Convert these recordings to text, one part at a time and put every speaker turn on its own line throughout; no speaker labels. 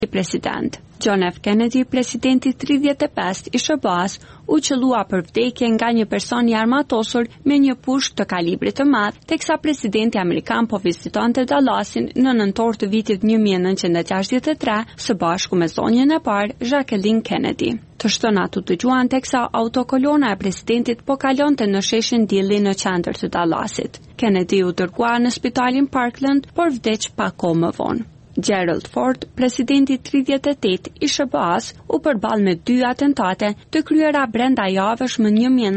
president. John F. Kennedy, presidenti 35 i SBA-s, u qellua për vdekje nga një person i armatosur me një pushk të kalibrit të madh, teksa presidenti amerikan po vizitonte Dallasin në nëntor të vitit 1963 së bashku me zonjën e parë, Jacqueline Kennedy. Të shtonat u dëgjuan teksa autokolona e presidentit po kalonte në sheshin Dilley në qendër të Dallasit. Kennedy u dërgua në spitalin Parkland, por vdeq pak kohë më vonë. Gerald Ford, presidenti 38 i SBA-s, u përball me 2 atentate të kryera brenda javësh më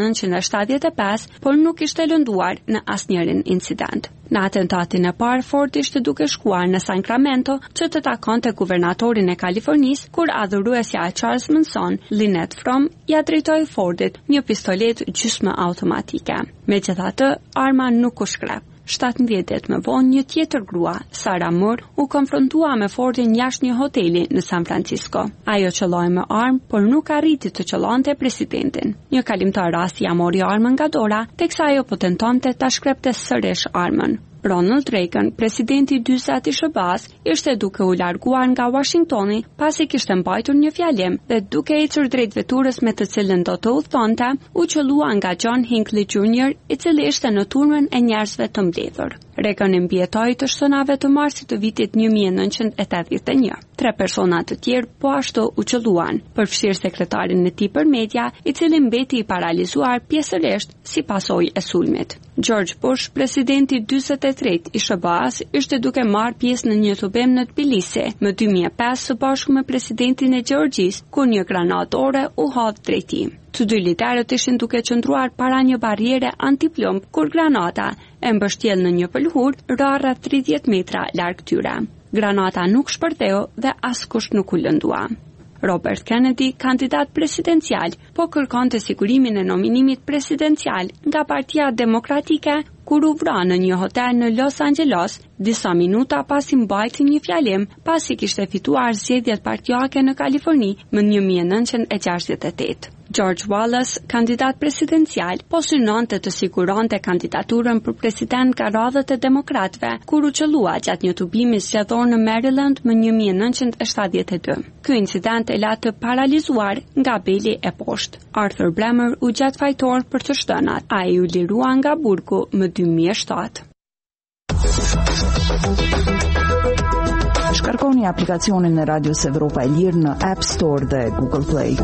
1975, por nuk ishte lënduar në asnjërin incident. Në atentatin e parë, Ford ishte duke shkuar në Sacramento që të takonte guvernatorin e Kalifornisë, kur adhuruesja e Charles Manson, Lynette Fromm, ja drejtoi Fordit një pistolet gjysmë automatike. Megjithatë, arma nuk u shkrep. 17 ditë më vonë, një tjetër grua, Sarah Moore, u konfrontua me Fordin jashtë një hoteli në San Francisco. Ajo qëlloi me armë, por nuk arriti të qëllonte presidentin. Një kalimtar rasti ja mori armën nga dora, teksa ajo po tentonte ta shkrepte sërish armën. Ronald Reagan, presidenti 40 i SBA-s, ishte duke u larguar nga Washingtoni pasi kishte mbajtur një fjalim dhe duke ecur drejt veturës me të cilën do të udhëtonte, u qellua nga John Hinckley Jr., i cili ishte në turmën e njerëzve të mbledhur. Reagan i mbijetoi të shtonave të marsit të vitit 1981. 3 persona të tjerë po ashtu u qelluan, përfshirë sekretarin e tij për media, i cili mbeti i paralizuar pjesërisht si pasojë e sulmit. George Bush, presidenti 43 i SBA-s, ishte duke marrë pjesë në një tubim në Tbilisi më 2005 së bashku me presidentin e Gjeorgjisë, kur një granatë ore u hodh drejt tij. Të dy liderët ishin duke qëndruar para një barriere antiplumb kur granata e mbështjell në një pëlhur rreth 30 metra larg tyre. Granata nuk shpërtheu dhe askush nuk u lëndua. Robert Kennedy, kandidat presidencial, po kërkonte sigurimin e nominimit presidencial nga Partia Demokratike kur u vra në një hotel në Los Angeles disa minuta pasi mbajti një fjalim pasi kishte fituar zgjedhjet partijake në Kaliforni më 1968. George Wallace, kandidat presidencial, po synonte të siguronte kandidaturën për president nga radhët e demokratëve, kur u qellua gjatë një tubimi zgjedhor në Maryland më 1972. Ky incident e la të paralizuar nga beli e poshtë. Arthur Bremer u gjat fajtor për të shtënat. Ai u lirua nga burgu më 2007.
Shkarkoni aplikacionin e Radios Evropa e Lirë në App Store dhe Google Play.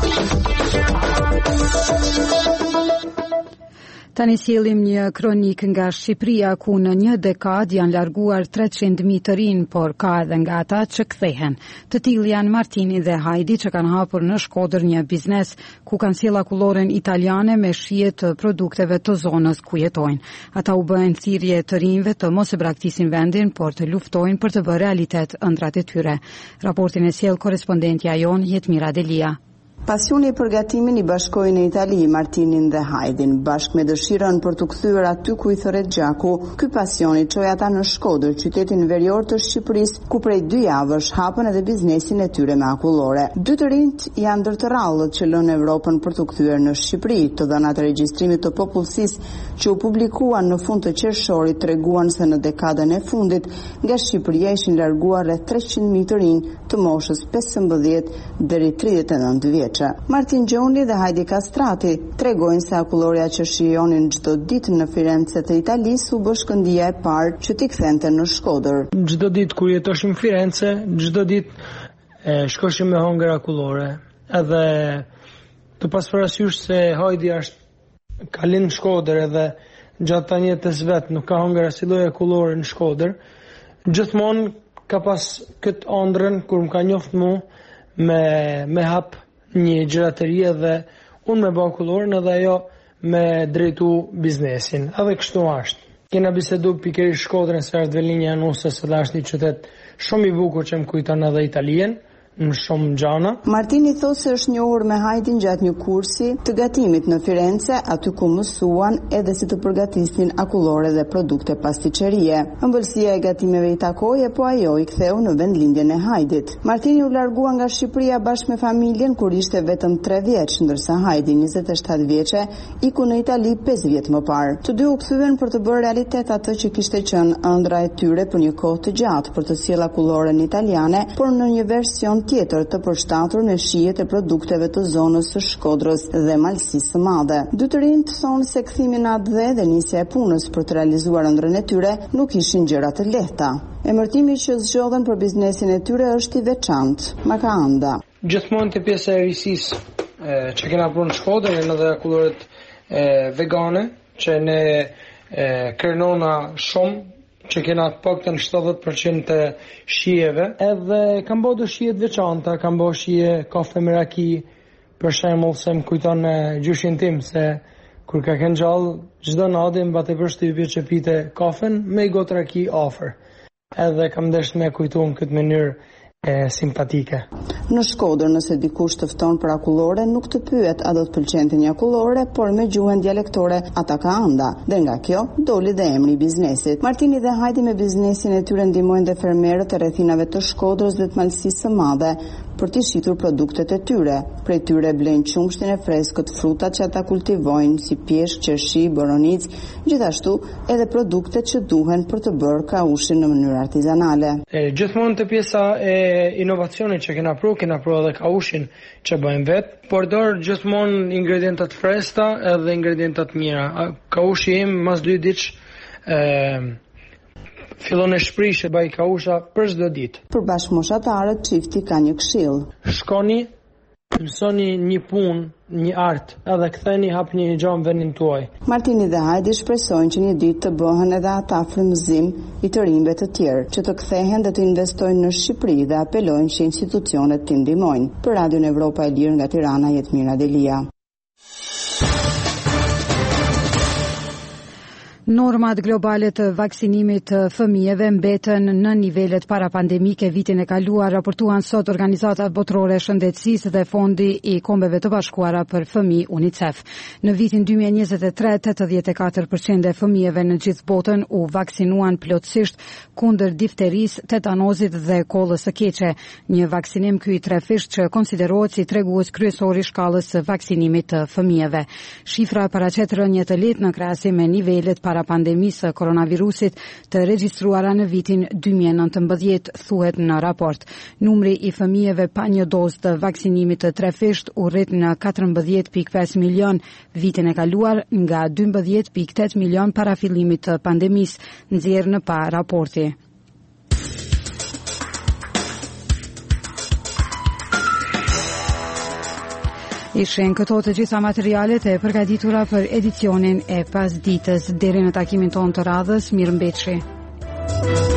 Tani sjellim një kronik nga Shqipëria ku në një dekadë janë larguar 300.000 të rinj, por ka edhe nga ata që kthehen. Të tillë janë Martini dhe Hajdi që kanë hapur në Shkodër një biznes ku kanë sjellë akulloren italiane me shije të produkteve të zonës ku jetojnë. Ata u bën thirrje të rinjve të mos e braktisin vendin, por të luftojnë për të bërë realitet ëndrat e tyre. Raportin e sjell korrespondentja jon Jetmira Delia.
Pasioni për gatimin i bashkoi në Itali Martinin dhe Hajdin, bashkë me dëshirën për të kthyer aty ku i thërret gjaku. Ky pasion i çoi ata në Shkodër, qytetin verior të Shqipërisë, ku prej 2 javësh hapën edhe biznesin e tyre me akullore. 2 të rinjt janë ndër të rrallët që lënë Evropën për të kthyer në Shqipëri. Të dhënat e regjistrimit të popullsisë që u publikuan në fund të qershorit treguan se në dekadën e fundit nga Shqipëria ishin larguar rreth 300.000 të rinj të moshës 15 deri 39 vjeç. Martin Gjoni dhe Hajdi Kastrati tregojnë se akulloria që shijonin çdo ditë në Firenze të Italisë u bë shkëndija e parë që t'i kthente në Shkodër.
Çdo ditë kur jetoshim në Firenze, çdo ditë shkoshim me hongër akullore. Edhe të pas parasysh se Hajdi ka lind në Shkodër edhe gjatë të jetës vet nuk ka hongër asnjë lloj akullore në Shkodër. Gjithmonë ka pas këtë ëndrrën kur më ka njoftë mua me hap një gjeraterie dhe unë me bankullorën edhe ajo me drejtu biznesin. Edhe kështu ashtë. Kena bisedu pikërisht Shkodrën se është Velinja Janusës edhe është një qytet shumë i bukur që më kujton edhe Italien në shumë gjana.
Martini thosë se është njohur me hajtin gjatë një kursi të gatimit në Firenze, aty ku mësuan edhe si të përgatisnin akullore dhe produkte pastiqerie. Ëmbëlsia e gatimeve i takoi, po ajo i ktheu në vendlindjen e hajtit. Martini u largua nga Shqipëria bashkë me familjen kur ishte vetëm 3 vjeç, ndërsa Hajdi 27 vjeçe iku në Itali 5 vjet më parë. Të dy u kthyen për të bërë realitet atë që kishte qenë ëndra e tyre për një kohë të gjatë, për të sjellë akulloren italiane, por në një version tjetër të përshtatur me shijet e produkteve të zonës së Shkodrës dhe Malësisë së Madhe. Dy të rinjt thonë se kthimi në atë dhe nisja e punës për të realizuar ëndrrën e tyre nuk ishin gjëra të lehta. Emërtimi që zgjodhen për biznesin e tyre është i veçantë, Makaanda.
Gjithmonë të pjesa e risisë që kena punë në Shkodër janë edhe akulloret vegane, që ne kërnona shumë, që kena të paktën 70% të shijeve, edhe kam bërë shije të veçanta, kam bërë shije kafe me raki, për shembull se më kujton gjyshin tim se kur ka qenë gjallë, çdo natë mbate përshtypje që pite kafen me i gotë raki afër. Edhe kam dashur me kujtuar në këtë mënyrë simpatike.
Në Shkodër, nëse dikush të fton për akullore, nuk të pyet a do të pëlqente një akullore, por me gjuhën dialektore ata ka anda. Dhe nga kjo doli dhe emri i biznesit. Martini dhe Hajdi me biznesin e tyre ndihmojnë dhe fermerët e rrethinave të Shkodrës dhe të Malësisë së Madhe për të shitur produktet e tyre. Prej tyre blejnë qumshtin e freskët, frutat që ata kultivojnë, si pjeshk, qershi, boronic, gjithashtu edhe produktet që duhen për të bërë kaushin në mënyrë artizanale.
Gjithmonë të pjesa e inovacionit që kena pru edhe kaushin që bëjmë vetë, përdor gjithmonë ingredientat freskëta edhe ingredientat mira. Kaushi im mas 2 ditë fillon e shprishë baj kausha për çdo ditë.
Për bashkëmoshatarët çifti ka një këshill.
Shkoni, mësoni një punë, një art, edhe ktheni hapni një gjë në vendin tuaj.
Martini dhe Hajdi shpresojnë që një ditë të bëhen edhe ata frymëzim i të rinjve të tjerë, që të kthehen dhe të investojnë në Shqipëri dhe apelojnë që institucionet të ndihmojnë. Për Radion Evropa e Lirë nga Tirana, Jetmira Delia.
Normat globale të vaksinimit të fëmijëve mbetën në nivelet parapandemike vitin e kaluar, raportuan sot Organizata Botërore e Shëndetësisë dhe Fondi i Kombeve të Bashkuara për Fëmijë UNICEF. Në vitin 2023, 84% e fëmijëve në gjithë botën u vaksinuan plotësisht kundër difterisë, tetanozit dhe kollës së keqe. Një vaksinim ky i trefisht që konsiderohet si tregues kryesor i shkallës së vaksinimit të fëmijëve. Shifra paraqet rënje të lehtë në krahasim me nivelet para pandemisë koronavirusit të regjistruara në vitin 2019, thuhet në raport. Numri i fëmijëve pa një dozë të vaksinimit të trefisht u rrit në 14.5 milion vitin e kaluar nga 12.8 milion para fillimit të pandemisë, nxjerr në pa raporti. Ishin këto të gjitha materialet e përgatitura për edicionin e pasditës. Deri në takimin tonë të radhës, mirëmbëjtje.